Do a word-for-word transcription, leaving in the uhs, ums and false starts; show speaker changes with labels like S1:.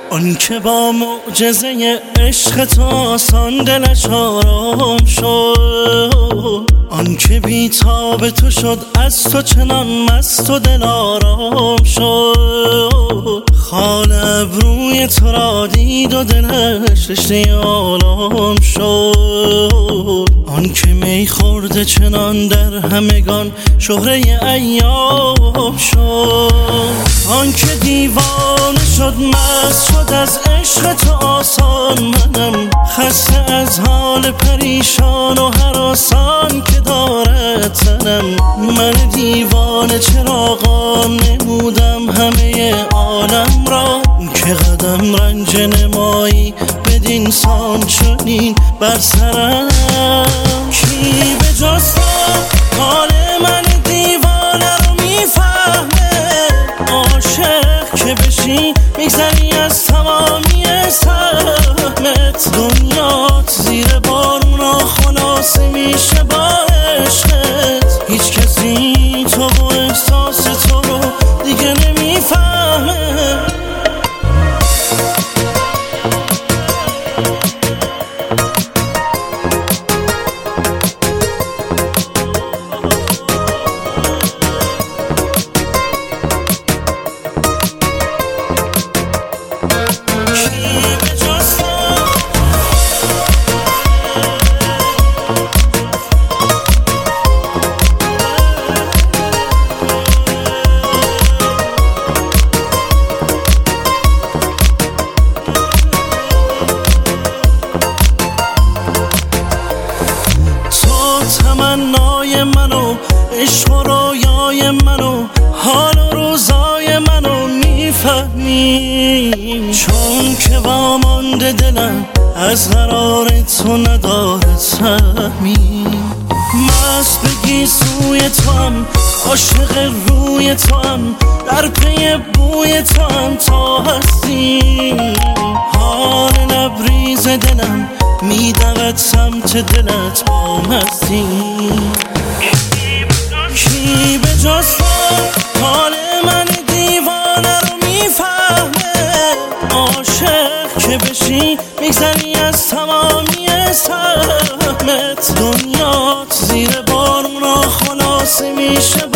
S1: آن که با معجزه عشق تو آسان دلش آرام شد، آن که بی‌تاب تو شد از تو چنان مست و دل آرام شد. خال ابروی تو را دید و دلش رشته آلام شد. آن که می خورده چنان در همگان شهره ایام شد. آن که دیوانه شد مست شد از عشق تو آسان، منم خسته از حال پریشان و هراسان که دارد تنم. من دیوانه چراغان نمودم همه عالم را، که قدم رنج نمایی بدین سان چنین بر سرم. کی به جز تو حال من دیوانه رو میفهمه؟ عاشق که بشی میگذری از تمامی سهمت. دنیات زیر بارونا خلاصه میشه با عشقت. هیچ کسی تو و احساس تو رو دیگه نمیفهمه. تمنای منو، عشق و رویای منو، حال و روزای منو میفهمی. چون که وامانده دلم از قرار تو نداره سهمی. مست بگی سوی تو هم، عاشق روی تو هم، در پی بوی تو هم تا هستی. حال لبریز دلم میدود سمت دلت با مستی. کی به جز تو حال من دیوانه رو میفهمه؟ عاشق که بشی میگذری از تمامی سهمت. دنیات زیر بارونا خلاصه میشه